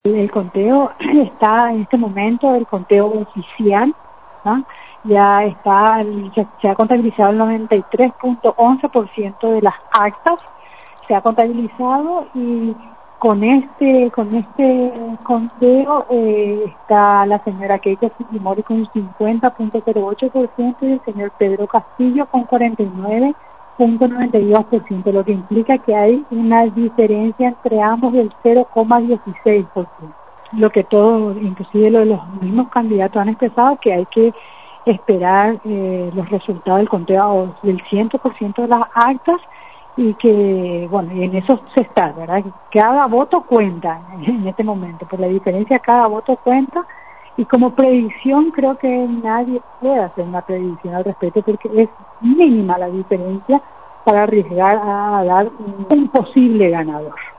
El conteo está en este momento, el conteo oficial, ¿no? Ya está, se ha contabilizado el 93.11% de las actas, se ha contabilizado y con este conteo está la señora Keiko Fujimori con 50.08% y el señor Pedro Castillo con 49.92%, lo que implica que hay una diferencia entre ambos del 0,16%. Lo que todos, inclusive los mismos candidatos han expresado, que hay que esperar los resultados del conteo del 100% de las actas y que, bueno, y en eso se está, ¿verdad? Cada voto cuenta en este momento, por la diferencia cada voto cuenta, y como predicción creo que nadie puede hacer una predicción al respecto porque es mínima la diferencia para arriesgar a dar un posible ganador.